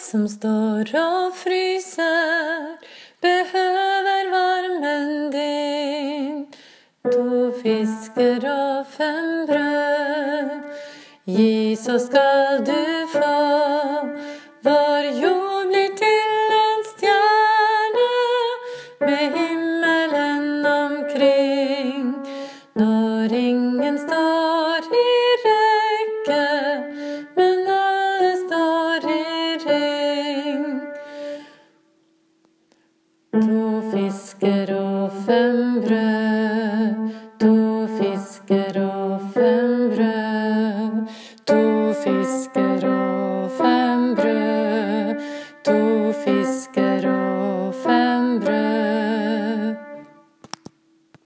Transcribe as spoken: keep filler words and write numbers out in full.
som står og fryser, behøver varmen din. To fisker og fem brød, gi så skal du få. Vår jord blir til en stjerne, med himmelen omkring. Når ingen står i rekke, men alle står i ring. To fisker og fem brød, to fisker